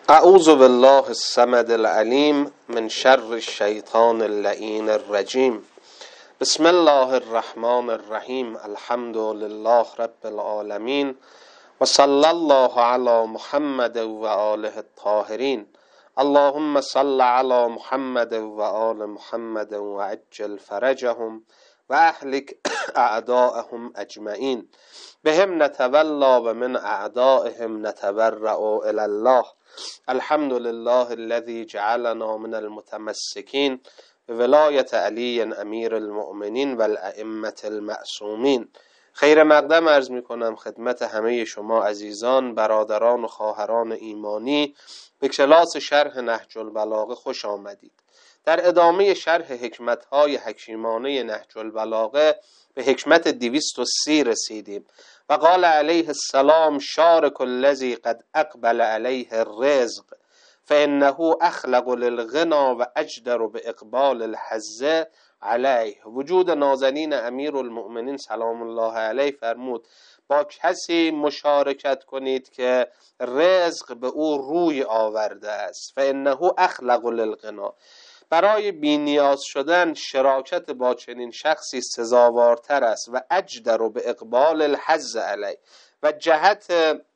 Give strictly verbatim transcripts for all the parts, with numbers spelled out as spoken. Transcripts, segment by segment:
اعوذ بالله الصمد العلیم من شر الشیطان اللعین الرجیم. بسم الله الرحمن الرحیم. الحمد لله رب العالمین و صلی الله علی محمد و آله الطاهرین. اللهم صل علی محمد و آل محمد و عجل فرجهم و اهلک اعداءهم اجمعین. بهم نتولا و من اعدائهم نتبرأ الی الله. الحمد لله الذي جعلنا من المتمسكين بولایت علی امیر المؤمنین و الائمة المعصومین. خیر مقدم عرض می کنم خدمت همه شما عزیزان، برادران و خواهران ایمانی به کلاس شرح نهج البلاغه خوش آمدید. در ادامه شرح حکمت‌های حکیمانه نهج البلاغه به حکمت دویست و سی رسیدیم و قال علیه السلام: شارک الذی قد اقبل علیه الرزق فانه اخلق للغنا و اجدر باقبال الحظ علیه. وجود نازنین امیر المؤمنین سلام الله علیه فرمود: با کسی مشارکت کنید که رزق به او روی آورده است. فانه اخلق للغنا، برای بی‌نیاز شدن شراکت با چنین شخصی سزاوارتر است. و اجدر به اقبال الحظ علی، و جهت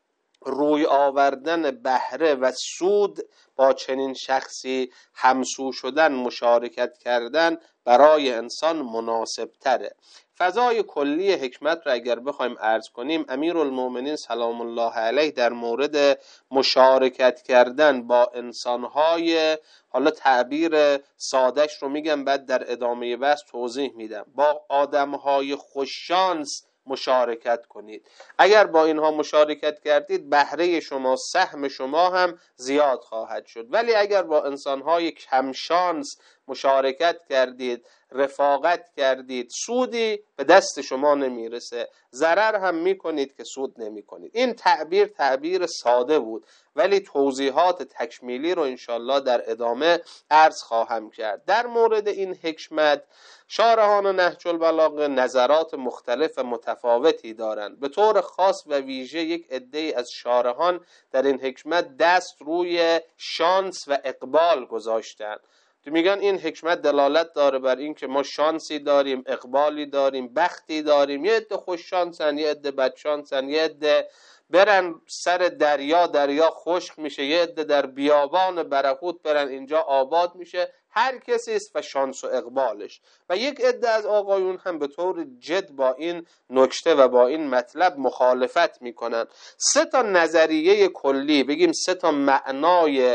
روی آوردن بهره و سود با چنین شخصی همسو شدن، مشارکت کردن برای انسان مناسب تره. فضای کلی حکمت را اگر بخوایم عرض کنیم، امیرالمؤمنین سلام الله علیه در مورد مشارکت کردن با انسانهای، حالا تعبیر سادش رو میگم بعد در ادامه بحث توضیح میدم، با آدمهای خوششانس مشارکت کنید. اگر با اینها مشارکت کردید بهره شما، سهم شما هم زیاد خواهد شد. ولی اگر با انسانهای کم شانس مشارکت کردید، رفاقت کردید، سودی به دست شما نمیرسه، ضرر هم میکنید که سود نمیکنید. این تعبیر تعبیر ساده بود، ولی توضیحات تکمیلی رو انشالله در ادامه عرض خواهم کرد. در مورد این حکمت شارحان نهج البلاغه نظرات مختلف و متفاوتی دارند. به طور خاص و ویژه یک عده از شارحان در این حکمت دست روی شانس و اقبال گذاشتند. تو میگن این حکمت دلالت داره بر این که ما شانسی داریم، اقبالی داریم، بختی داریم. یه عده خوش شانسن، یه عده بد شانسن، یه عده برن سر دریا دریا خشک میشه، یه عده در بیابان برهوت برن اینجا آباد میشه. هر کسی است و شانس و اقبالش. و یک عده از آقایون هم به طور جد با این نکته و با این مطلب مخالفت میکنن. سه تا نظریه کلی، بگیم سه تا معنای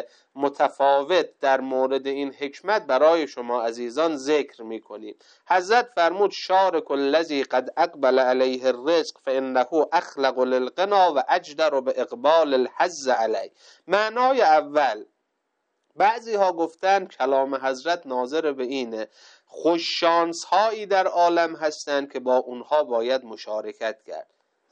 متفاوت در مورد این حکمت برای شما عزیزان ذکر میکنیم. حضرت فرمود: شارک الذی قد اقبل علیه الرزق فانه اخلق للغنا و اجدر به اقبال الحظ علی. معنای اول، بعضی ها گفتن کلام حضرت ناظر به اینه خوششانس هایی در عالم هستند که با اونها باید مشارکت کرد.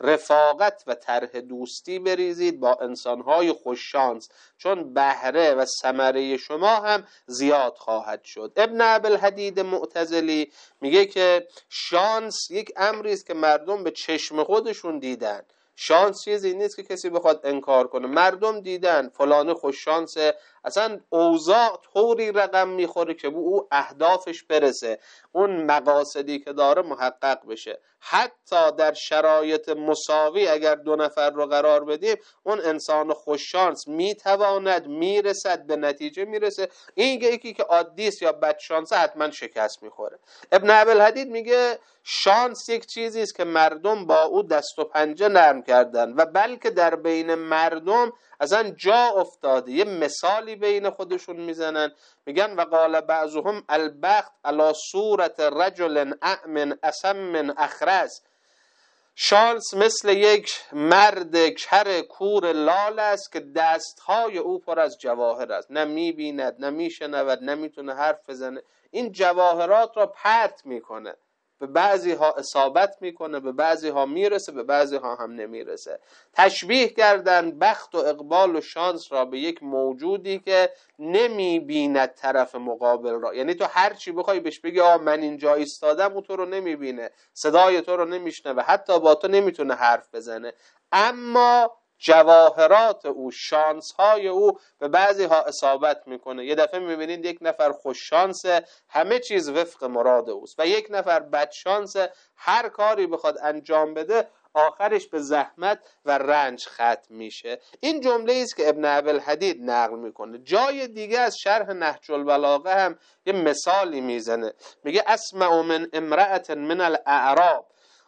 رفاقت و طرح دوستی بریزید با انسانهای خوششانس، چون بهره و ثمره شما هم زیاد خواهد شد. ابن ابوالحدید معتزلی میگه که شانس یک امری است که مردم به چشم خودشون دیدن. شانس چیزی نیست که کسی بخواد انکار کنه. مردم دیدن فلان خوش شانسه، اصلا اوضاع طوری رقم میخوره که او اهدافش برسه، اون مقاصدی که داره محقق بشه. حتی در شرایط مساوی اگر دو نفر رو قرار بدیم، اون انسان خوش شانس میتواند میرسد به نتیجه میرسه. این یکی که عادی است یا بد شانسه حتما شکست میخوره. ابن ابوالحدید میگه شانس یک چیزی است که مردم با او دست و پنجه نرم کردن و بلکه در بین مردم اصلا جا افتاده. یه مثالی بین خودشون میزنن، میگن و قال بعضهم البخت علی صورت رجل اعمن اسم اخرس. شانس مثل یک مرد کر کور لال است که دستهای او پر از جواهر است، نه میبیند، نه میشنود، نه میتونه حرف بزنه. این جواهرات را پرت میکنه، به بعضی ها اصابت میکنه، به بعضی ها میرسه، به بعضی ها هم نمیرسه. تشبیه کردن بخت و اقبال و شانس را به یک موجودی که نمیبیند طرف مقابل را. یعنی تو هر چی بخوای بهش بگی آه من اینجا ایستادم، او تو رو نمیبینه، صدای تو رو نمیشنوه، حتی با تو نمیتونه حرف بزنه. اما جواهرات او، شانس های او به بعضی ها اصابت میکنه. یه دفعه میبینید یک نفر خوش شانسه، همه چیز وفق مراد اوست، و یک نفر بد شانسه، هر کاری بخواد انجام بده آخرش به زحمت و رنج ختم میشه. این جمله است که ابن ابوالحدید نقل میکنه. جای دیگه از شرح نهج البلاغه هم یه مثالی میزنه، میگه اسمع من امرأة من الاعراب،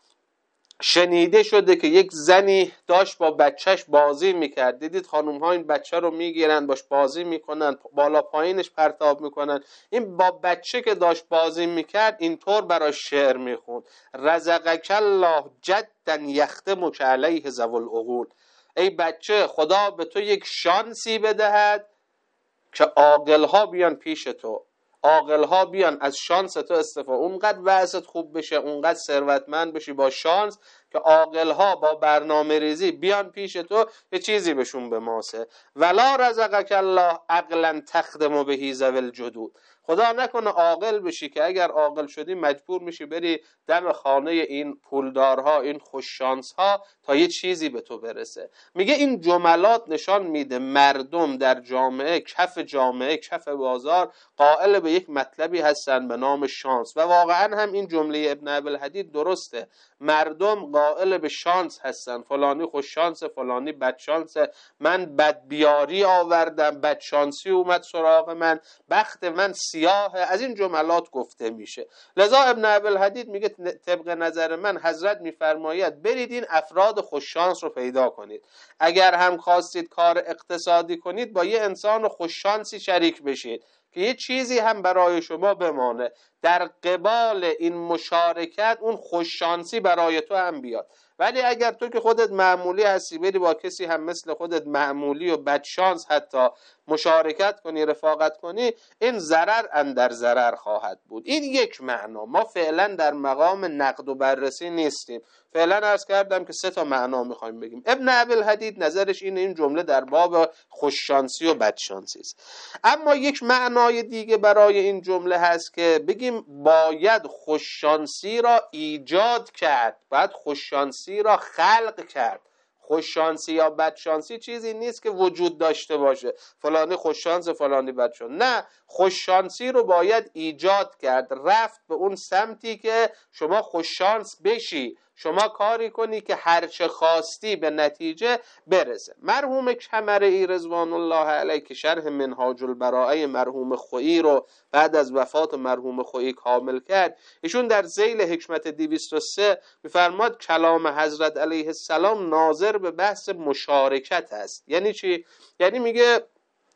شنیده شده که یک زنی داشت با بچهش بازی میکرد. دیدید خانوم ها این بچه رو میگیرن باش بازی میکنن، بالا پایینش پرتاب میکنن. این با بچه که داشت بازی میکرد اینطور براش شعر میخوند: رزقک الله جدا یختمک علیه ذوی العقول. ای بچه، خدا به تو یک شانسی بدهد که عاقل ها بیان پیش تو، عاقل ها بیان از شانس تو استفاده، اونقدر وضعت خوب بشه، اونقدر ثروتمند بشی با شانس که عاقل ها با برنامه ریزی بیان پیش تو، یه چیزی بهشون بماسه. ولا رزقک الله عقلا تخدم به ذوی الجدود. خدا نکنه عاقل بشی که اگر عاقل شدی مجبور میشی بری دم خانه این پولدارها، این خوششانسها تا یه چیزی به تو برسه. میگه این جملات نشان میده مردم در جامعه، کف جامعه، کف بازار قائل به یک مطلبی هستن به نام شانس، و واقعا هم این جمله ابن ابوالحدید درسته. مردم قائل به شانس هستن، فلانی خوش شانس، فلانی بد شانس، من بدبیاری آوردم، بد شانسی اومد سراغ من، بخت من سیاهه. از این جملات گفته میشه. لذا ابن ابوالحدید میگه طبق نظر من حضرت میفرماید برید این افراد خوش شانس رو پیدا کنید. اگر هم خواستید کار اقتصادی کنید با یه انسان خوش شانسی شریک بشید که یه چیزی هم برای شما بمانه، در قبال این مشارکت اون خوششانسی برای تو هم بیاد. ولی اگر تو که خودت معمولی هستی بری با کسی هم مثل خودت معمولی و بدشانس حتی مشارکت کنی، رفاقت کنی، این ضرر اندر ضرر خواهد بود. این یک معنا. ما فعلا در مقام نقد و بررسی نیستیم، فعلا عرض کردم که سه تا معنا میخوایم بگیم. ابن ابوالحدید نظرش اینه این جمله در باب خوششانسی و بدشانسی است. اما یک معنای دیگه برای این جمله هست که بگیم باید خوششانسی را ایجاد کرد، باید خوششانسی را خلق کرد. خوششانسی یا بدشانسی چیزی نیست که وجود داشته باشه، فلانی خوششانس فلانی بدشانس. نه، خوششانسی رو باید ایجاد کرد، رفت به اون سمتی که شما خوششانس بشی، شما کاری کنی که هرچه خواستی به نتیجه برسه. مرحوم کمرئی رضوان الله علیه که شرح منهاج البراءه مرحوم خویی رو بعد از وفات مرحوم خویی کامل کرد، ایشون در ذیل حکمت دویست و سه میفرماد کلام حضرت علیه السلام ناظر به بحث مشارکت است. یعنی چی؟ یعنی میگه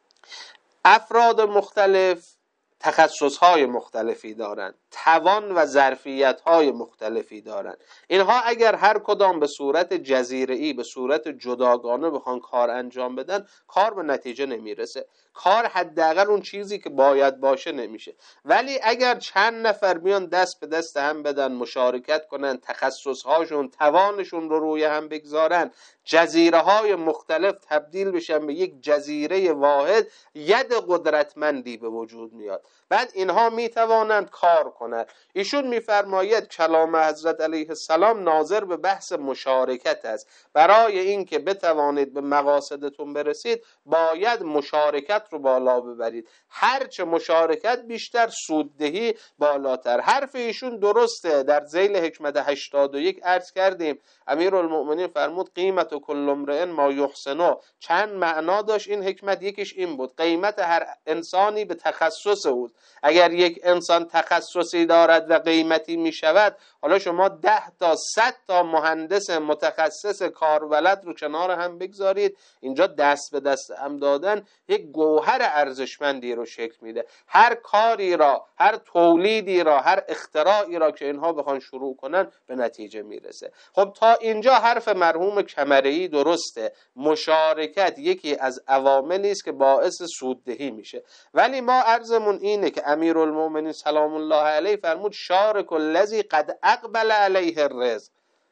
افراد مختلف تخصصهای مختلفی دارند، توان و ظرفیتهای مختلفی دارند. اینها اگر هر کدام به صورت جزیره‌ای، به صورت جداگانه بخوان کار انجام بدن، کار به نتیجه نمیرسه، کار حداقل اون چیزی که باید باشه نمیشه. ولی اگر چند نفر بیان دست به دست هم بدن، مشارکت کنن، تخصصهاشون، توانشون رو روی هم بگذارن، جزیره های مختلف تبدیل بشن به یک جزیره واحد، ید قدرتمندی به وجود میاد. بعد اینها میتوانند کار کنند. ایشون میفرماید کلام حضرت علیه السلام ناظر به بحث مشارکت است. برای اینکه بتوانید به مقاصدتون برسید باید مشارکت رو بالا ببرید. هرچه مشارکت بیشتر، سوددهی بالاتر. حرف ایشون درسته. در ذیل حکمت هشتاد و یک عرض کردیم امیرالمؤمنین فرمود قیمت و کل امرئ ما یحسنه. چند معنا داشت این حکمت. یکیش این بود قیمت هر انسانی به تخصص او. اگر یک انسان تخصصی دارد و قیمتی می شود، حالا شما ده تا صد تا مهندس متخصص کاربلد رو کنار هم بگذارید، اینجا دست به دست هم دادن یک گوهر ارزشمندی رو شکل میده. هر کاری را، هر تولیدی را، هر اختراعی را که اینها بخوان شروع کنن به نتیجه میرسه. خب تا اینجا حرف مرحوم کمرئی درسته. مشارکت یکی از عواملی است که باعث سوددهی میشه. ولی ما عرضمون اینه که امیرالمؤمنین سلام الله علیه فرمود شارک الذی قد اقبل علیه الرزق.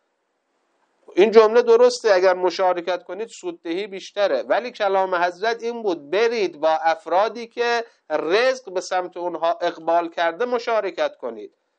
این جمله درسته، اگر مشارکت کنید سوددهی بیشتره، ولی کلام حضرت این بود برید با افرادی که رزق به سمت اونها اقبال کرده مشارکت کنید.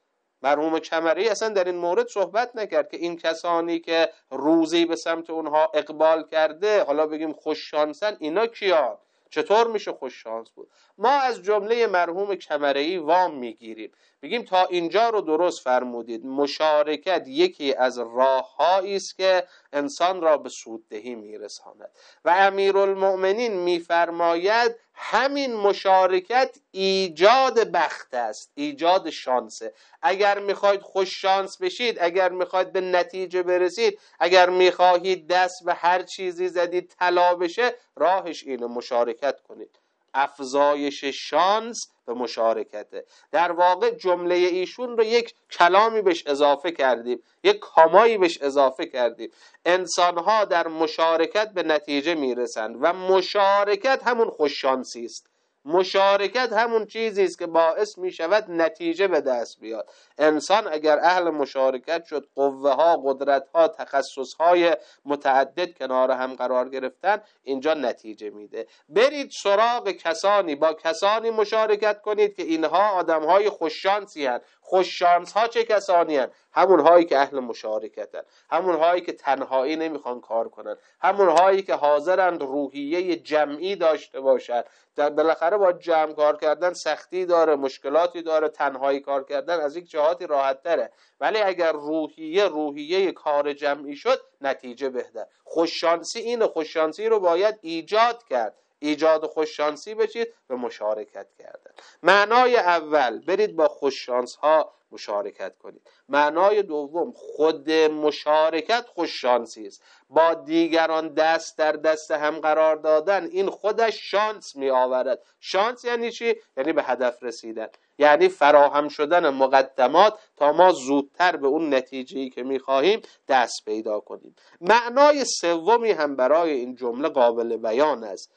مرحوم کمری اصلا در این مورد صحبت نکرد که این کسانی که روزی به سمت اونها اقبال کرده حالا بگیم خوششانسن، اینا کیان؟ چطور میشه خوششانس بود؟ ما از جمله مرحوم کمری وام میگیریم، بگیم تا اینجا رو درست فرمودید، مشارکت یکی از راه‌هایی است که انسان را به سوددهی میرساند و امیرالمؤمنین میفرماید همین مشارکت ایجاد بخت است، ایجاد شانسه. اگر میخواید خوش شانس بشید، اگر میخواید به نتیجه برسید، اگر میخواهید دست به هر چیزی زدید طلا بشه، راهش اینه، مشارکت کنید. افزایش شانس به مشارکته. در واقع جمله ایشون رو یک کلامی بهش اضافه کردیم، یک کامایی بهش اضافه کردیم. انسانها در مشارکت به نتیجه میرسند و مشارکت همون خوششانسی است. مشارکت همون چیزی است که باعث می شود نتیجه به دست بیاد. انسان اگر اهل مشارکت شد، قوه ها، قدرت ها، تخصص های متعدد کنار هم قرار گرفتن، اینجا نتیجه میده. برید سراغ کسانی، با کسانی مشارکت کنید که اینها آدم های خوششانسی هستند. خوششانس ها چه کسانی هستند؟ همون هایی که اهل مشارکتن، همون هایی که تنهایی نمیخوان کار کنن، همون هایی که حاضرند روحیه جمعی داشته باشند. در بالاخره با جمع کار کردن سختی داره، مشکلاتی داره، تنهایی کار کردن از یک جهاتی راحت تره، ولی اگر روحیه روحیه کار جمعی شد نتیجه بهتر. خوششانسی اینه، خوششانسی رو باید ایجاد کرد. ایجاد خوششانسی بشید به مشارکت کردن. معنای اول، برید با خوششانس ها مشارکت کنید. معنای دوم، خود مشارکت خوششانسی است. با دیگران دست در دست هم قرار دادن، این خودش شانس می آورد. شانس یعنی چی؟ یعنی به هدف رسیدن، یعنی فراهم شدن مقدمات تا ما زودتر به اون نتیجه‌ای که می خواهیم دست پیدا کنیم. معنای سومی هم برای این جمله قابل بیان است.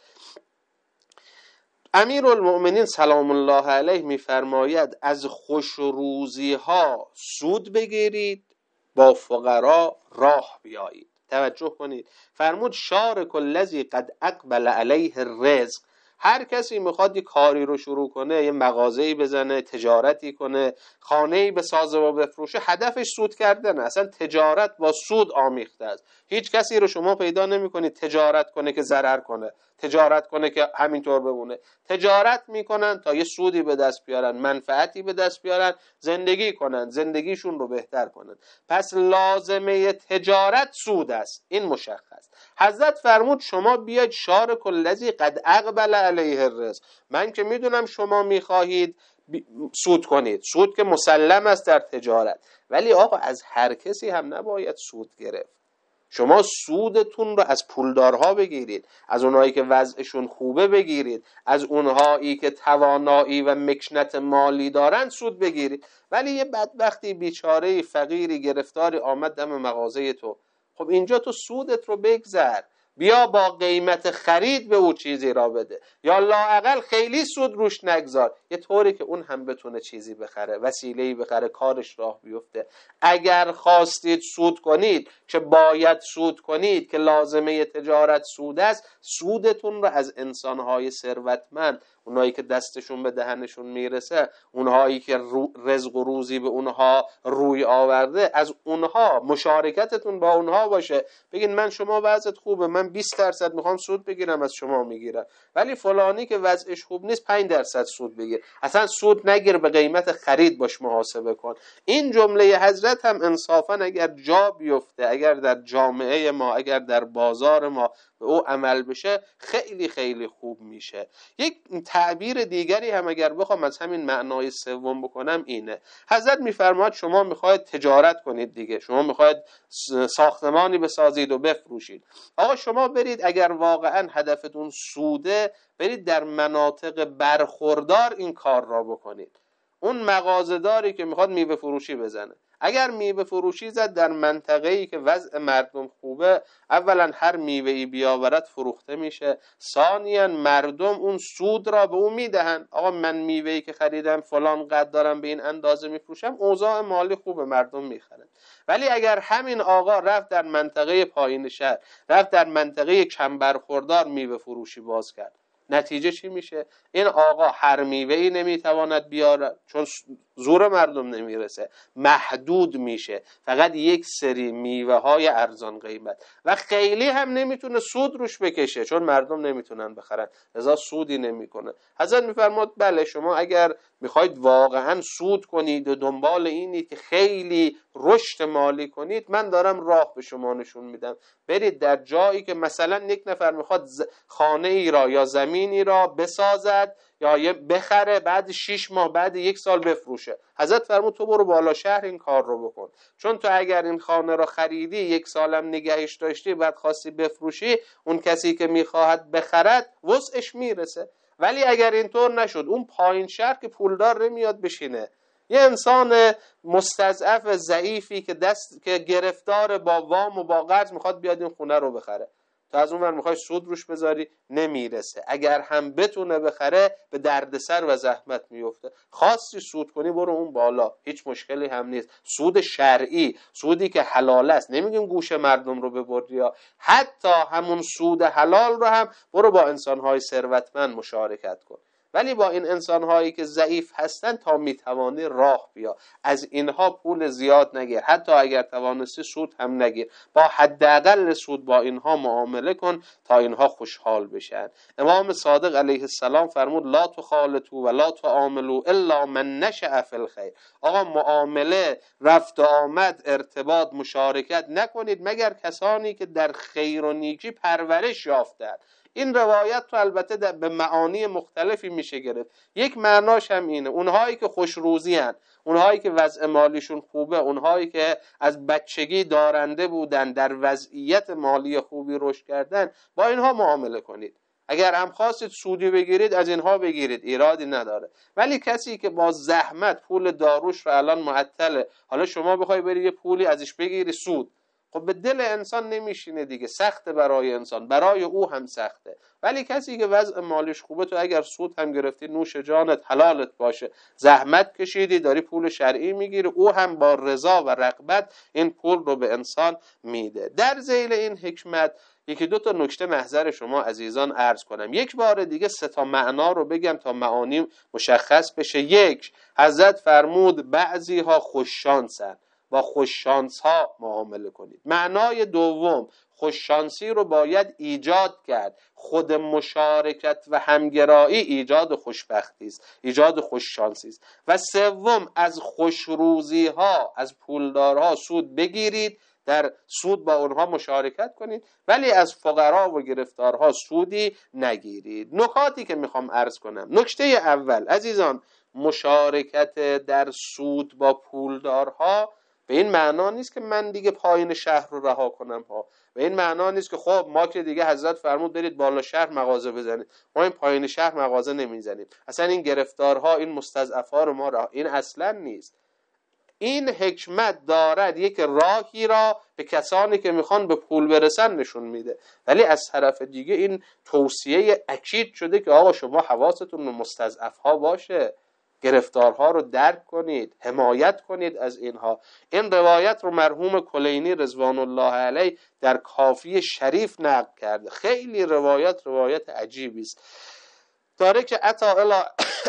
امیرالمؤمنین سلام الله علیه می‌فرماید از خوش روزی ها سود بگیرید، با فقرا راه بیایید. توجه کنید، فرمود شارک الذی قد اقبل علیه الرزق. هر کسی میخواد یه کاری رو شروع کنه، یه مغازه‌ای بزنه، تجارتی کنه، خانه‌ای بسازه و بفروشه، هدفش سود کردنه. اصلا تجارت با سود آمیخته است. هیچ کسی رو شما پیدا نمی‌کنید تجارت کنه که ضرر کنه، تجارت کنه که همینطور بمونه. تجارت میکنن تا یه سودی به دست بیارن، منفعتی به دست بیارن، زندگی کنن، زندگیشون رو بهتر کنن. پس لازمه تجارت سود است، این مشخص. حضرت فرمود شما بیاید شارک الذی قد اقبل علیه الرزق. من که میدونم شما میخواهید سود کنید، سود که مسلم است در تجارت، ولی آقا از هر کسی هم نباید سود گرفت. شما سودتون رو از پولدارها بگیرید، از اونهایی که وضعشون خوبه بگیرید، از اونهایی که توانایی و مکنت مالی دارن سود بگیرید. ولی یه بدبختی بیچاره فقیری گرفتاری آمد دم مغازه تو، خب اینجا تو سودت رو بگذر، بیا با قیمت خرید به او چیزی را بده، یا لااقل خیلی سود روش نگذار، یه طوری که اون هم بتونه چیزی بخره، وسیله‌ای بخره، کارش راه بیفته. اگر خواستید سود کنید که باید سود کنید، که لازمه تجارت سود است، سودتون رو از انسانهای ثروتمند، اونایی که دستشون به دهنشون میرسه، اونهایی که رزق و روزی به اونها روی آورده، از اونها مشارکتتون با اونها باشه. بگین من شما وضعت خوبه، من بیست درصد میخوام سود بگیرم از شما میگیرم، ولی فلانی که وضعش خوب نیست پنج درصد سود بگیر. اصلا سود نگیر، به قیمت خرید باش محاسبه کن. این جمله حضرت هم انصافا اگر جا بیفته، اگر در جامعه ما، اگر در بازار ما به او عمل بشه، خیلی خیلی خوب میشه. یک تعبیر دیگری هم اگر بخوام از همین معنای سوم بکنم اینه، حضرت میفرماید شما میخواید تجارت کنید دیگه، شما میخواید ساختمانی بسازید و بفروشید. آقا شما برید، اگر واقعا هدفتون سوده، برید در مناطق برخوردار این کار را بکنید. اون مغازه‌داری که میخواد میوه فروشی بزنه، اگر میوه فروشی زد در منطقه‌ای که وضع مردم خوبه، اولا هر میوه‌ای بیاورد فروخته میشه، ثانیاً مردم اون سود را به اون میدهن. آقا من میوه‌ای که خریدم فلان قدر دارم، به این اندازه میفروشم، اوضاع مالی خوبه، مردم میخرن. ولی اگر همین آقا رفت در منطقه پایین شهر، رفت در منطقه کم برخوردار میوه فروشی باز کرد، نتیجه چی میشه؟ این آقا هر میوه‌ای نمیتواند بیاره، چون زور مردم نمیرسه، محدود میشه، فقط یک سری میوه های ارزان قیمت و خیلی هم نمیتونه سود روش بکشه چون مردم نمیتونن بخرن، لذا سودی نمیکنه. حضرت میفرماد بله شما اگر میخواید واقعا سود کنید و دنبال اینید که خیلی رشد مالی کنید، من دارم راه به شما نشون میدم. برید در جایی که مثلا یک نفر میخواد خانه ای را یا زمینی را بسازد یا بخره، بعد شش ماه بعد یک سال بفروشه. حضرت فرمود تو برو بالا شهر این کار رو بکن، چون تو اگر این خانه را خریدی یک سالم نگهش داشتی بعد خواستی بفروشی، اون کسی که میخواهد بخرد وسعش میرسه. ولی اگر اینطور نشد، اون پایین شهر که پولدار نمیاد بشینه، یه انسان مستضعف ضعیفی که دست که گرفتار با وام و با قرض میخواد بیاد این خونه رو بخره، تو از اون ور میخوای سود روش بذاری، نمیرسه. اگر هم بتونه بخره به دردسر و زحمت میفته. خواستی سود کنی برو اون بالا، هیچ مشکلی هم نیست. سود شرعی، سودی که حلال است، نمیگیم گوش مردم رو ببری، یا حتی همون سود حلال رو هم برو با انسانهای ثروتمند مشارکت کن. ولی با این انسانهایی که ضعیف هستن تا میتوانی راه بیا، از اینها پول زیاد نگیر، حتی اگر توانستی سود هم نگیر، با حداقل سود با اینها معامله کن تا اینها خوشحال بشن. امام صادق علیه السلام فرمود لا تخالطوا ولا تعاملوا الا من نشأ فی الخیر. آقا معامله، رفت و آمد، ارتباط، مشارکت نکنید مگر کسانی که در خیر و نیکی پرورش یافتند. این روایت تو البته به معانی مختلفی میشه گرفت. یک معناش هم اینه اونهایی که خوش روزی هن، اونهایی که وضع مالیشون خوبه، اونهایی که از بچگی دارنده بودن، در وضعیت مالی خوبی رشد کردن، با اینها معامله کنید. اگر هم خواستید سودی بگیرید از اینها بگیرید، ایرادی نداره. ولی کسی که با زحمت پول داروش رو الان معطله، حالا شما بخوای بری یه پولی ازش بگیری سود، خب به دل انسان نمیشینه دیگه، سخته برای انسان، برای او هم سخته. ولی کسی که وضع مالیش خوبه، تو اگر سود هم گرفتی نوش جانت، حلالت باشه، زحمت کشیدی داری پول شرعی میگیری، او هم با رضا و رغبت این پول رو به انسان میده. در ذیل این حکمت یکی دو تا نکته محضر شما عزیزان عرض کنم. یک بار دیگه سه تا معنا رو بگم تا معانی مشخص بشه. یک، حضرت فرمود بعضی ها خوششانسن، با خوششانس ها معامله کنید. معنای دوم، خوششانسی رو باید ایجاد کرد. خود مشارکت و همگرایی ایجاد خوشبختی است، ایجاد خوششانسی است. و سوم، از خوشروزی ها، از پولدارها سود بگیرید، در سود با اونها مشارکت کنید، ولی از فقرا و گرفتارها سودی نگیرید. نکاتی که میخوام عرض کنم. نکته اول عزیزان، مشارکت در سود با پولدارها به این معنا نیست که من دیگه پایین شهر رو رها کنم ها. به این معنا نیست که خب ما که دیگه حضرت فرمود برید بالا شهر مغازه بزنید، ما این پایین شهر مغازه نمیزنیم، اصلا این گرفتارها، این مستضعفا رو ما رها. این اصلا نیست. این حکمت دارد یک راهی را به کسانی که میخوان به پول برسن نشون میده، ولی از طرف دیگه این توصیه اکید شده که آقا شما حواستون به مستضعفها باشه، گرفتارها رو درک کنید، حمایت کنید از اینها. این روایت رو مرحوم کلینی رضوان الله علیه در کافی شریف نقل کرده. خیلی روایت روایت عجیبی است. داره که اتی الی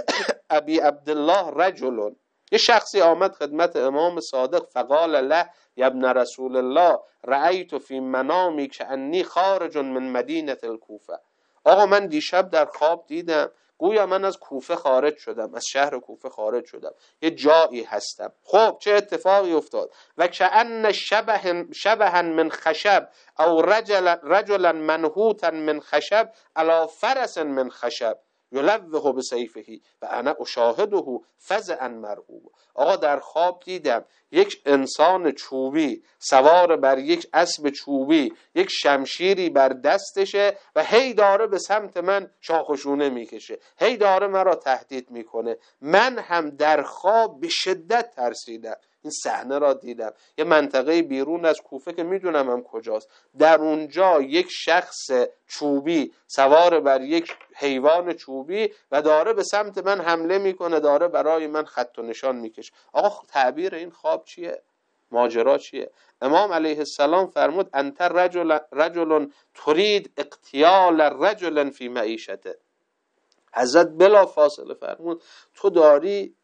ابی عبدالله رجل، یه شخصی آمد خدمت امام صادق، فقال له یا ابن رسول الله رأیت فی منامی کأنی خارج من مدینه الکوفه. آقا من دیشب در خواب دیدم گویا من از کوفه خارج شدم، از شهر کوفه خارج شدم، یه جایی هستم. خب چه اتفاقی افتاد؟ و کأن شبه شبها من خشب او رجلا رجلا منحوتا من خشب علی فرس من خشب یلوه بسیفه و انا اشاهده فزعا مرعوب. آقا در خواب دیدم یک انسان چوبی سوار بر یک اسب چوبی، یک شمشیری بر دستشه و هی داره به سمت من شاخشونه میکشه، هی داره مرا تهدید میکنه. من هم در خواب به شدت ترسیدم، این صحنه را دیدم. یه منطقه بیرون از کوفه که میدونم هم کجاست، در اونجا یک شخص چوبی سوار بر یک حیوان چوبی و داره به سمت من حمله میکنه، داره برای من خط و نشان میکشه. آقا تعبیر این خواب چیه؟ ماجرا چیه؟ امام علیه السلام فرمود انت رجل رجل ترید اقتیال رجل فی معیشته. حضرت بلا فاصله فرمود تو داری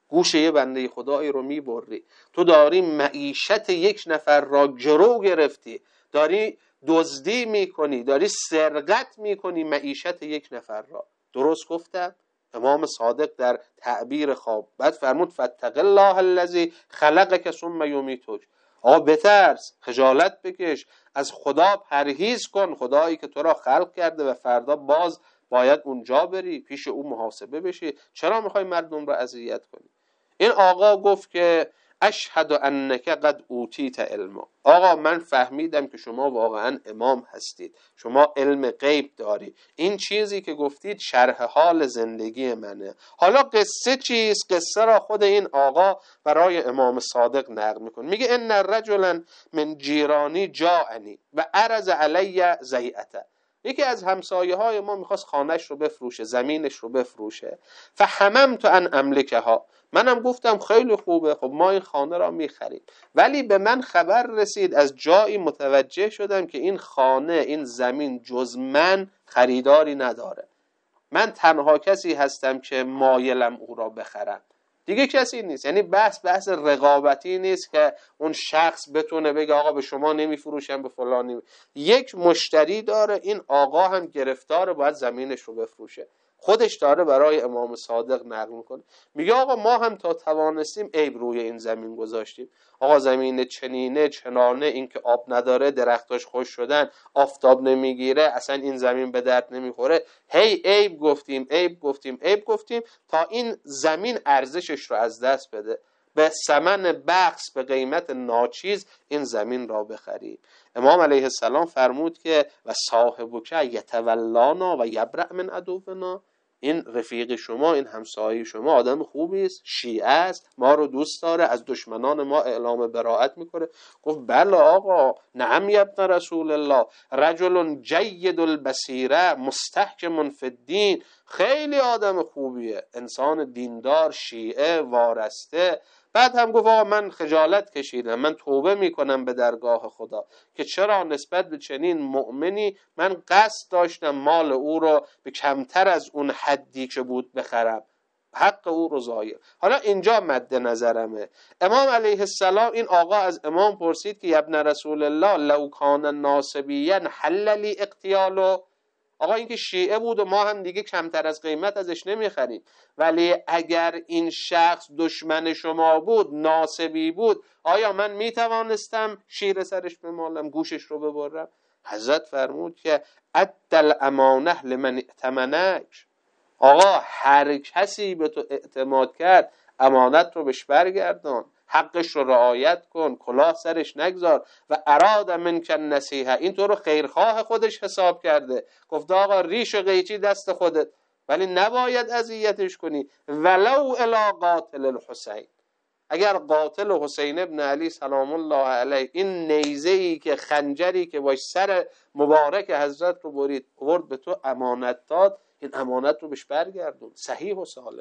گوش یه بنده خدایی رو میبری، تو داری معیشت یک نفر را گرو گرفتی، داری دزدی میکنی، داری سرقت میکنی معیشت یک نفر را. درست گفتم؟ امام صادق در تعبیر خواب بعد فرمود فاتق الله الذی خلقک ثم یمیتک. آقا بترس، خجالت بکش، از خدا پرهیز کن، خدایی که تو را خلق کرده و فردا باز باید اونجا بری پیش او محاسبه بشی. چرا میخوای مردم را اذیت کنی؟ این آقا گفت که اشهد انک قد اوتیت علما. آقا من فهمیدم که شما واقعا امام هستید، شما علم غیب داری، این چیزی که گفتید شرح حال زندگی منه. حالا قصه چیست؟ قصه را خود این آقا برای امام صادق نقل میکنه. میگه ان رجلا من جیرانی جاءنی و عرض علی زیعته. یکی از همسایه های ما میخواست خانهش رو بفروشه، زمینش رو بفروشه. فحممت ان املکها، منم گفتم خیلی خوبه، خب ما این خانه را میخریم. ولی به من خبر رسید، از جایی متوجه شدم که این خانه، این زمین جز من خریداری نداره. من تنها کسی هستم که مایلم او را بخرم، دیگه کسی نیست. یعنی بحث بحث رقابتی نیست که اون شخص بتونه بگه آقا به شما نمیفروشم به فلانی. یک مشتری داره، این آقا هم گرفتاره، باید زمینش رو بفروشه. خودش داره برای امام صادق نقل میکنه، میگه آقا ما هم تا توانستیم عیب روی این زمین گذاشتیم. آقا زمین چنینه چنانه، این که آب نداره، درختاش خوش شدن، آفتاب نمیگیره، اصلا این زمین به درد نمیخوره. هی عیب گفتیم عیب گفتیم عیب گفتیم تا این زمین ارزشش رو از دست بده، به ثمن بخس، به قیمت ناچیز این زمین را بخریم. امام علیه السلام فرمود که و صاحبک یتولانا و یبرأ من عدونا، این رفیق شما، این همسایه شما آدم خوبی است، شیعه است، ما رو دوست داره، از دشمنان ما اعلام براءت میکنه. گفت بله آقا، نعم ابن رسول الله، رجل جید البصیره مستحکم فی الدین، خیلی آدم خوبیه، انسان دیندار، شیعه وارسته. بعد هم گفت آقا من خجالت کشیدم، من توبه میکنم به درگاه خدا که چرا نسبت به چنین مؤمنی من قصد داشتم مال او رو به کمتر از اون حدی که بود بخرم، حق او رو ضایع. حالا اینجا مد نظرمه، امام علیه السلام، این آقا از امام پرسید که ابن رسول الله لو کان ناصبیا حل لی اقتیالو. آقا این که شیعه بود و ما هم دیگه کمتر از قیمت ازش نمیخریم، ولی اگر این شخص دشمن شما بود، ناصبی بود، آیا من میتوانستم شیر سرش بمالم، گوشش رو ببرم؟ حضرت فرمود که اد الامانه لمن ائتمنک. آقا هر کسی به تو اعتماد کرد، امانت رو بهش برگردان، حقش رو رعایت کن، کلاه سرش نگذار. و اراد منک النصیحه، این تو رو خیرخواه خودش حساب کرده، گفت آقا ریش و قیچی دست خودت، ولی نباید اذیتش کنی. ولو الی قاتل الحسین، اگر قاتل حسین ابن علی سلام الله علیه، این نیزه‌ای که خنجری که باش سر مبارک حضرت رو برید ورد به تو امانت داد، این امانت رو بهش برگردون صحیح و سالم.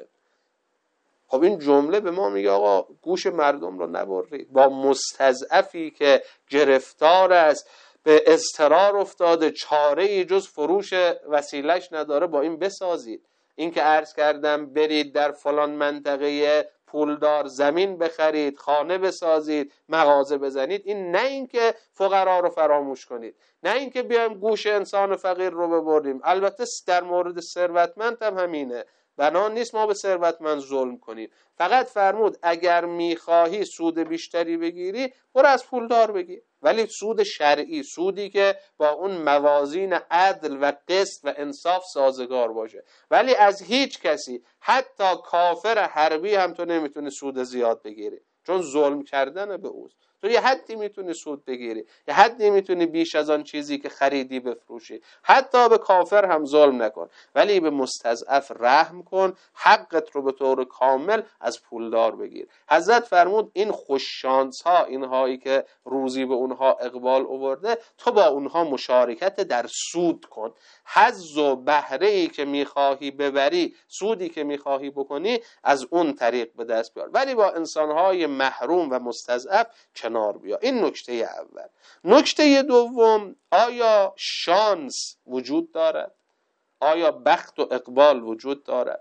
خب این جمله به ما میگه آقا گوش مردم رو نبرید، با مستضعفی که گرفتار است، به اضطرار افتاده، چاره‌ای جز فروش وسیلش نداره، با این بسازید. این که عرض کردم برید در فلان منطقه پولدار زمین بخرید، خانه بسازید، مغازه بزنید، این نه این که فقرا رو فراموش کنید، نه این که بیایم گوش انسان فقیر رو ببریم. البته در مورد ثروتمند هم همینه، بنا نیست ما به ثروتمند ظلم کنیم. فقط فرمود اگر میخواهی سود بیشتری بگیری برو از پولدار بگیر، ولی سود شرعی، سودی که با اون موازین عدل و قسط و انصاف سازگار باشه. ولی از هیچ کسی، حتی کافر حربی هم تو نمیتونی سود زیاد بگیری، چون ظلم کردن به اوست. تو یه حدی میتونی سود بگیری، یه حدی میتونی بیش از آن چیزی که خریدی بفروشی. حتی به کافر هم ظلم نکن، ولی به مستضعف رحم کن، حقت رو به طور کامل از پولدار بگیر. حضرت فرمود این خوششانس ها، اینهایی که روزی به اونها اقبال آورده، تو با اونها مشارکت در سود کن. حظ و بهره ای که میخواهی ببری، سودی که میخواهی بکنی، از اون طریق به دست بیار، ولی با انسانهای محروم و مستضعف کنار بیا. این نکته اول. نکته دوم، آیا شانس وجود دارد؟ آیا بخت و اقبال وجود دارد؟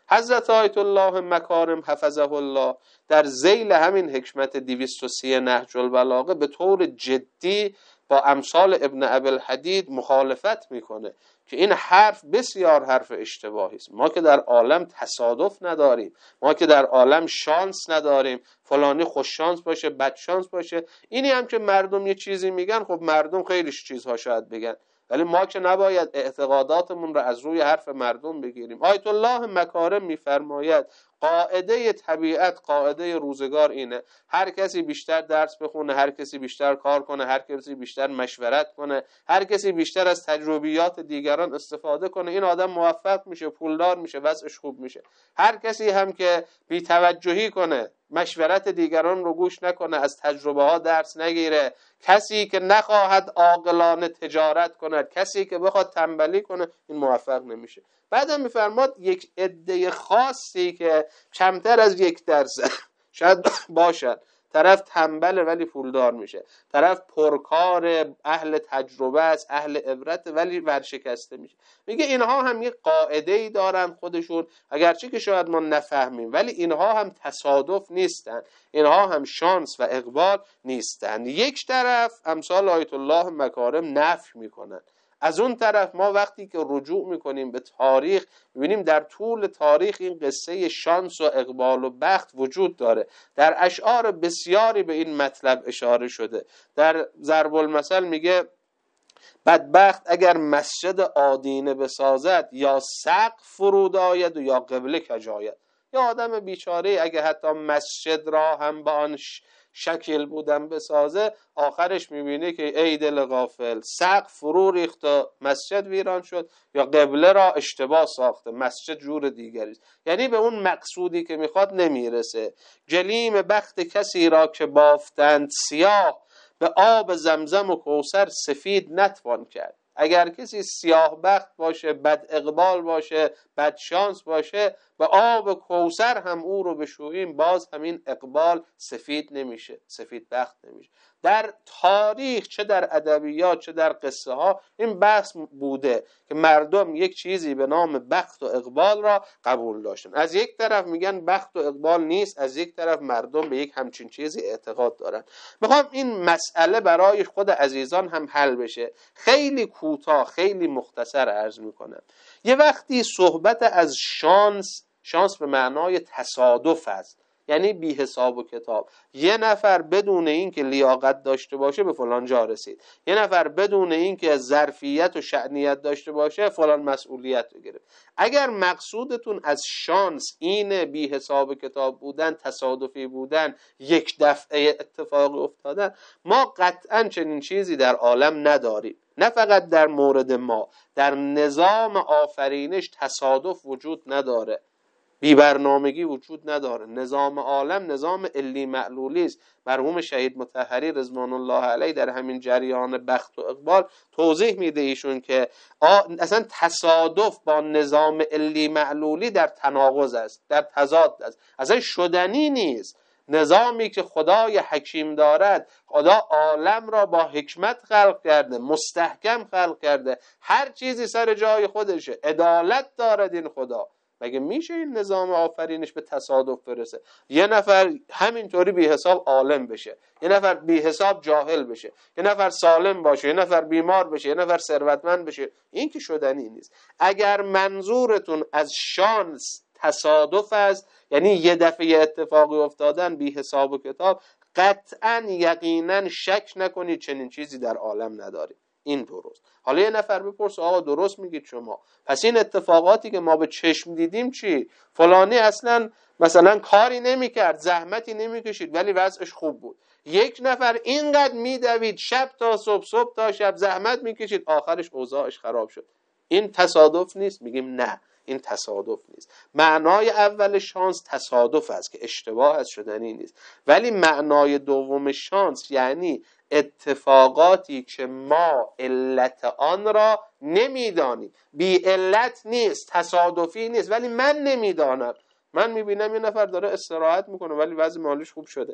حضرت آیت الله مکارم حفظه الله در ذیل همین حکمت دویست و سی نهج البلاغه به طور جدی با امثال ابن ابوالحدید مخالفت میکنه که این حرف بسیار حرف اشتباهی است. ما که در عالم تصادف نداریم، ما که در عالم شانس نداریم، فلانی خوش شانس باشه بد شانس باشه. اینی هم که مردم یه چیزی میگن، خب مردم خیلی چیزها شاید بگن، ولی ما که نباید اعتقاداتمون رو از روی حرف مردم بگیریم. آیت الله مکارم میفرماید قاعده طبیعت، قاعده روزگار اینه، هر کسی بیشتر درس بخونه، هر کسی بیشتر کار کنه، هر کسی بیشتر مشورت کنه، هر کسی بیشتر از تجربیات دیگران استفاده کنه، این آدم موفق میشه، پولدار میشه، وضعش خوب میشه. هر کسی هم که بی توجهی کنه، مشورت دیگران رو گوش نکنه، از تجربه ها درس نگیره، کسی که نخواهد عاقلانه تجارت کند، کسی که بخواد تنبلی کنه، این موفق نمیشه. بعدم میفرماد یک عده خاصی که کمتر از یک درصد شاید باشد، طرف تنبله ولی پولدار میشه، طرف پرکار اهل تجربه است، اهل عبرت ولی ورشکسته میشه. میگه اینها هم یک قاعده‌ای دارن خودشون، اگرچه که شاید ما نفهمیم، ولی اینها هم تصادف نیستن، اینها هم شانس و اقبال نیستن. یک طرف امثال آیت الله مکارم نفی میکنن، از اون طرف ما وقتی که رجوع میکنیم به تاریخ میبینیم در طول تاریخ این قصه شانس و اقبال و بخت وجود داره. در اشعار بسیاری به این مطلب اشاره شده. در ضرب المثل میگه بدبخت اگر مسجد آدینه بسازد، یا سقف فرود آید و یا قبله کج آید. یا آدم بیچاره اگر حتی مسجد را هم با آن شکل بودن بسازه، آخرش میبینه که ای دل غافل، سقف فرو ریخت و مسجد ویران شد، یا قبله را اشتباه ساخته، مسجد جور دیگری است. یعنی به اون مقصودی که میخواد نمیرسه. جلیم بخت کسی را که بافتند سیاه، به آب زمزم و کوثر سفید نتوان کرد. اگر کسی سیاه بخت باشه، بد اقبال باشه، بد شانس باشه، به آب کوثر هم او رو بشوییم، باز همین اقبال سفید نمیشه، سفید بخت نمیشه. در تاریخ چه در ادبیات چه در قصه ها این بحث بوده که مردم یک چیزی به نام بخت و اقبال را قبول داشتن. از یک طرف میگن بخت و اقبال نیست، از یک طرف مردم به یک همچین چیزی اعتقاد دارن. میخوام این مسئله برای خود عزیزان هم حل بشه. خیلی کوتاه، خیلی مختصر عرض میکنم. یه وقتی صحبت از شانس، شانس به معنای تصادف است، یعنی بی حساب و کتاب. یه نفر بدون این که لیاقت داشته باشه به فلان جا رسید، یه نفر بدون این که ظرفیت و شأنیت داشته باشه فلان مسئولیت رو گرفت. اگر مقصودتون از شانس این بی حساب و کتاب بودن، تصادفی بودن، یک دفعه اتفاق افتادن، ما قطعا چنین چیزی در عالم نداریم. نه فقط در مورد ما، در نظام آفرینش تصادف وجود نداره، بی برنامگی وجود نداره. نظام عالم نظام علی معلولی است. مرحوم شهید مطهری رضوان الله علیه در همین جریان بخت و اقبال توضیح میده ایشون که اصلا تصادف با نظام علی معلولی در تناقض است، در تضاد است، اصلا شدنی نیست. نظامی که خدای حکیم دارد، خدا عالم را با حکمت خلق کرده، مستحکم خلق کرده، هر چیزی سر جای خودشه، عدالت دارد این خدا. مگه میشه این نظام آفرینش به تصادف برسه؟ یه نفر همینطوری بی حساب عالم بشه، یه نفر بی حساب جاهل بشه، یه نفر سالم باشه، یه نفر بیمار بشه، یه نفر ثروتمند بشه. این که شدنی نیست. اگر منظورتون از شانس تصادف است، یعنی یه دفعه اتفاقی افتادن بی حساب و کتاب، قطعا یقینا شک نکنید چنین چیزی در عالم ندارید. این درست. حالا یه نفر بپرسه آقا درست میگید شما، پس این اتفاقاتی که ما به چشم دیدیم چی؟ فلانی اصلا مثلا کاری نمیکرد، زحمتی نمیکشید ولی وضعش خوب بود. یک نفر اینقدر میدوید شب تا صبح، صبح تا شب زحمت میکشید، آخرش اوضاعش خراب شد. این تصادف نیست؟ میگیم نه، این تصادف نیست. معنای اول شانس تصادف است که اشتباه از شدنی نیست، ولی معنای دوم شانس یعنی اتفاقاتی که ما علت آن را نمیدانیم. بی علت نیست، تصادفی نیست، ولی من نمیدانم. من میبینم یه نفر داره استراحت میکنه ولی وضع مالیش خوب شده،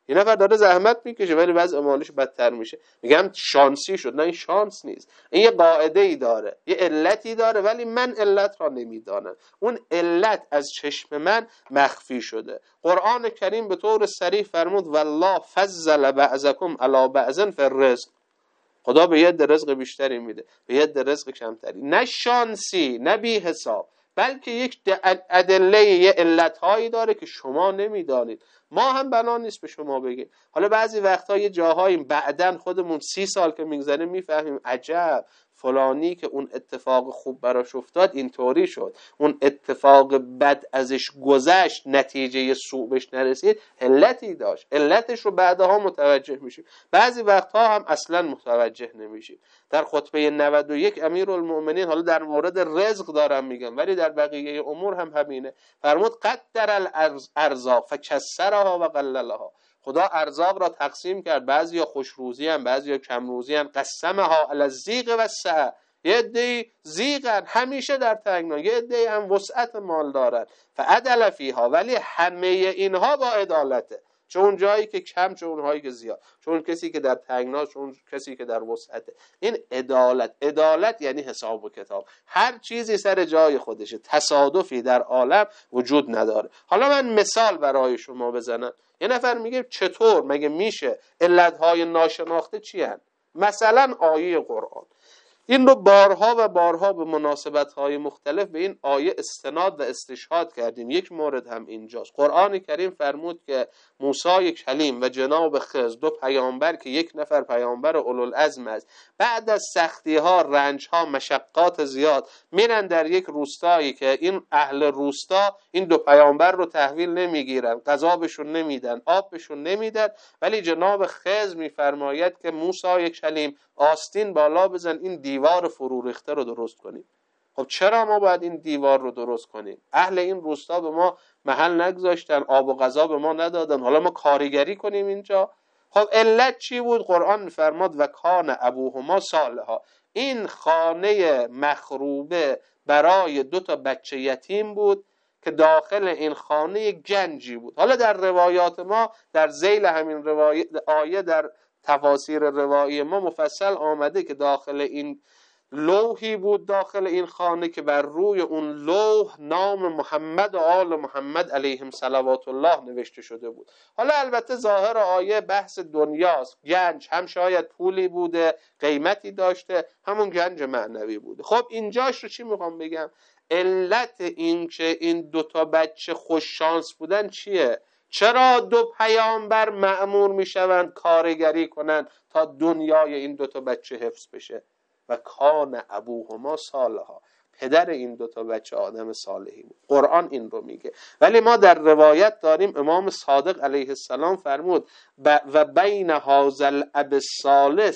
یه نفر داره زحمت میکشه ولی وضع مالیش بدتر میشه، میگم شانسی شد. نه، این شانس نیست، این یه قاعده ای داره، یه علتی داره، ولی من علت را نمیدانم. اون علت از چشم من مخفی شده. قرآن کریم به طور صریح فرمود والله فضل بعضکم علی بعض فی الرزق. خدا به یه رزق بیشتری میده، به یه رزق کمتری. نه شانسی، نه بی حساب، بلکه یک ادله، یه علتهایی داره که شما نمیدانید. ما هم بنا نیست به شما بگیم. حالا بعضی وقتا یه جاهایی بعدن خودمون سی سال که میگذره میفهمیم عجب فلانی که اون اتفاق خوب براش افتاد اینطوری شد، اون اتفاق بد ازش گذشت، نتیجه سوء بهش نرسید، علتی داشت. علتش رو بعدها متوجه میشیم، بعضی وقتها هم اصلا متوجه نمیشیم. در خطبه نود و یک امیرالمؤمنین، حالا در مورد رزق دارم میگم ولی در بقیه امور هم همینه، فرمود قدر الارزاق فکسرها و قللها. خدا ارزاق را تقسیم کرد، بعضیا خوش روزی هم، بعضیا کم روزی هم. قسمها علی الضیق و السعه. یه عده‌ای ضیقن، همیشه در تنگنا، یه عده‌ای هم وسعت مال دارن. فعدل فیها، ولی همه اینها با عدالته، چون جایی که کم، چون اونهایی که زیاد، چون کسی که در تنگنا، چون کسی که در وسعته. این عدالت. عدالت یعنی حساب و کتاب، هر چیزی سر جای خودشه، تصادفی در عالم وجود نداره. حالا من مثال برای شما بزنم. یه نفر میگه چطور مگه میشه علتهای ناشناخته چی هست؟ مثلا آیه قرآن، این رو بارها و بارها به مناسبت‌های مختلف به این آیه استناد و استشهاد کردیم. یک مورد هم اینجاست. قرآن کریم فرمود که موسی کلیم و جناب خضر، دو پیامبر که یک نفر پیامبر اولوالعزم است، بعد از سختی‌ها، رنج‌ها، مشقات زیاد میرن در یک روستایی که این اهل روستا این دو پیامبر رو تحویل نمیگیرن، غذا بهشون نمیدن، آب بهشون نمیدن، ولی جناب خضر میفرماید که موسی کلیم آستین بالا بزن این دیوار فرو ریخته رو درست کنیم. خب چرا ما باید این دیوار رو درست کنیم؟ اهل این روستا به ما محل نگذاشتن، آب و غذا به ما ندادن، حالا ما کارگری کنیم اینجا؟ خب علت چی بود؟ قرآن میفرماد و کان ابوهما صالحا. این خانه مخروبه برای دو تا بچه یتیم بود که داخل این خانه گنجی بود. حالا در روایات ما، در ذیل همین روایت آیه، در تفاسیر روایی ما مفصل آمده که داخل این لوحی بود، داخل این خانه، که بر روی اون لوح نام محمد و آل محمد علیهم صلوات الله نوشته شده بود. حالا البته ظاهر آیه بحث دنیاست، گنج هم شاید پولی بوده، قیمتی داشته، همون گنج معنوی بوده. خب اینجاش رو چی میخوام بگم؟ علت این که این دوتا بچه خوش شانس بودن چیه؟ چرا دو پیامبر مأمور میشوند کارگری کنند تا دنیای این دوتا بچه حفظ بشه؟ و کان ابوهما صالحا، پدر این دوتا بچه آدم صالحی بود. قرآن این رو میگه. ولی ما در روایت داریم امام صادق علیه السلام فرمود و بین هذا الاب الصالح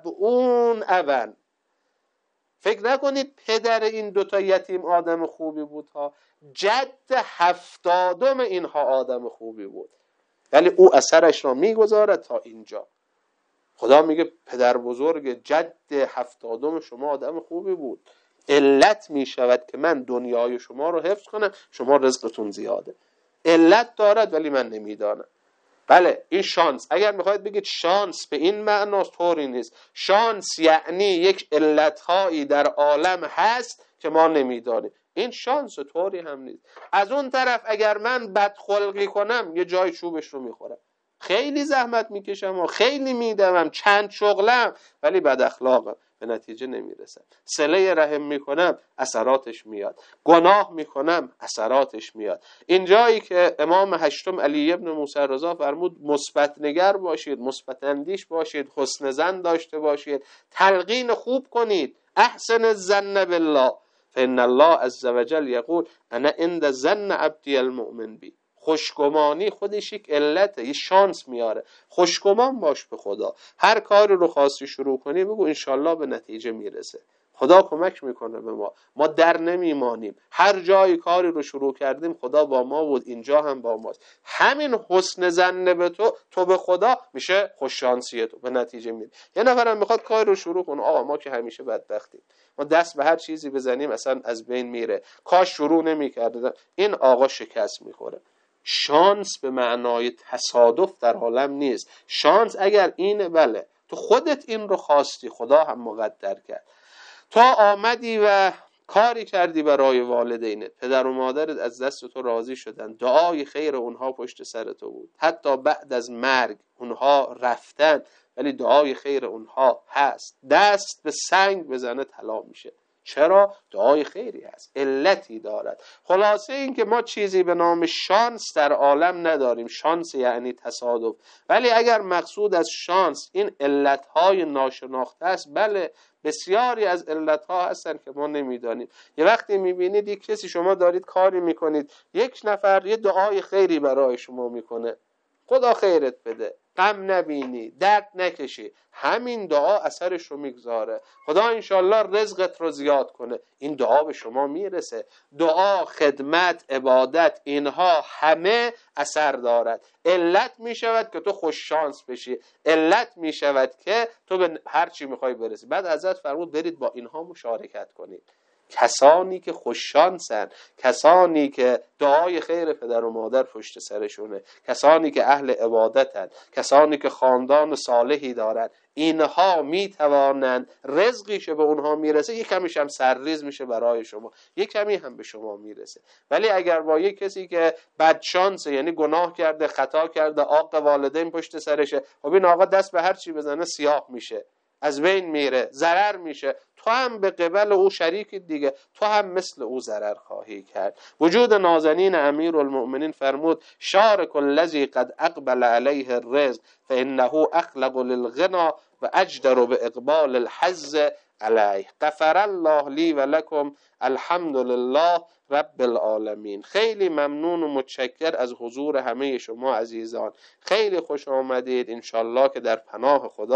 سبعون ابا. فکر نکنید پدر این دوتا یتیم آدم خوبی بود ها، جد هفتادم اینها آدم خوبی بود، ولی او اثرش را میگذارد تا اینجا. خدا میگه پدر بزرگ جد هفتادم شما آدم خوبی بود، علت میشود که من دنیای شما رو حفظ کنم، شما رزقتون زیاده. علت دارد ولی من نمیدانم. بله این شانس، اگر میخواید بگید شانس به این معناست، طوری نیست. شانس یعنی یک علتهایی در عالم هست که ما نمیدانیم، این شانس، طوری هم نیست. از اون طرف اگر من بدخلقی کنم یه جای چوبش رو میخورم، خیلی زحمت میکشم و خیلی میدمم، چند شغلم، ولی بد اخلاقم، به نتیجه نمیرسم. صله رحم میکنم اثراتش میاد، گناه میکنم اثراتش میاد. اینجایی که امام هشتم علی ابن موسی رضا فرمود مثبت نگر باشید، مثبت اندیش باشید، حسن ظن داشته باشید، تلقین خوب کنید، احسن الظن بالله فان الله عز وجل یقول انا عند ظن عبدی المؤمن بی. خوشگمانی خودش یک علته، یه شانس میاره. خوشگمان باش به خدا، هر کاری رو خواستی شروع کنی بگو انشالله به نتیجه میرسه، خدا کمک میکنه به ما، ما در نمیمانیم، هر جای کاری رو شروع کردیم خدا با ما بود، اینجا هم با ماست. همین حسن ظن به تو تو به خدا میشه خوش شانسی تو، به نتیجه میره. یه نفرم میخواد کاری رو شروع کنه، آقا ما که همیشه بدبختیم، ما دست به هر چیزی بزنیم اصلا از بین میره، کاش شروع نمیکردم، این آقا شکست میخوره. شانس به معنای تصادف در عالم نیست. شانس اگر اینه، بله تو خودت این رو خواستی، خدا هم مقدر کرد. تو آمدی و کاری کردی برای والدینت، پدر و مادرت از دست تو راضی شدن، دعای خیر اونها پشت سر تو بود، حتی بعد از مرگ اونها رفتن ولی دعای خیر اونها هست. دست به سنگ بزنه طلا میشه. چرا؟ دعای خیری هست، علتی دارد. خلاصه این که ما چیزی به نام شانس در عالم نداریم. شانس یعنی تصادف. ولی اگر مقصود از شانس این علتهای ناشناخته است، بله بسیاری از علتها هستن که ما نمیدانیم. یه وقتی میبینید یک کسی، شما دارید کاری میکنید، یک نفر یه دعای خیری برای شما میکنه، خدا خیرت بده، غم نبینی، درد نکشی، همین دعا اثرش رو میگذاره، خدا انشالله رزقت رو زیاد کنه، این دعا به شما میرسه. دعا، خدمت، عبادت، اینها همه اثر دارد. علت میشود که تو خوش شانس بشی، علت میشود که تو به هر چی میخوای برسی. بعد حضرت فرمود برید با اینها مشارکت کنید. کسانی که خوششانسن، کسانی که دعای خیر پدر و مادر پشت سرشونه، کسانی که اهل عبادتن، کسانی که خاندان صالحی دارن، اینها میتوانند رزقی که به اونها میرسه یک کمیش هم سرریز میشه برای شما، یک کمی هم به شما میرسه. ولی اگر با یک کسی که بدشانسه، یعنی گناه کرده، خطا کرده، عاق والدین پشت سرشه، خب این آقا دست به هر چی بزنه سیاه میشه، از بین میره، ضرر میشه، تو هم به قبل او شریک دیگه، تو هم مثل او ضرر خواهی کرد. وجود نازنین امیرالمؤمنین فرمود شارک الذی قد اقبل علیه الرزق فانه اخلق للغنا و اجدر به اقبال الحظ علیه. غفر الله لی و لکم، الحمد لله رب العالمین. خیلی ممنون و متشکر از حضور همه شما عزیزان، خیلی خوش آمدید. انشالله که در پناه خدا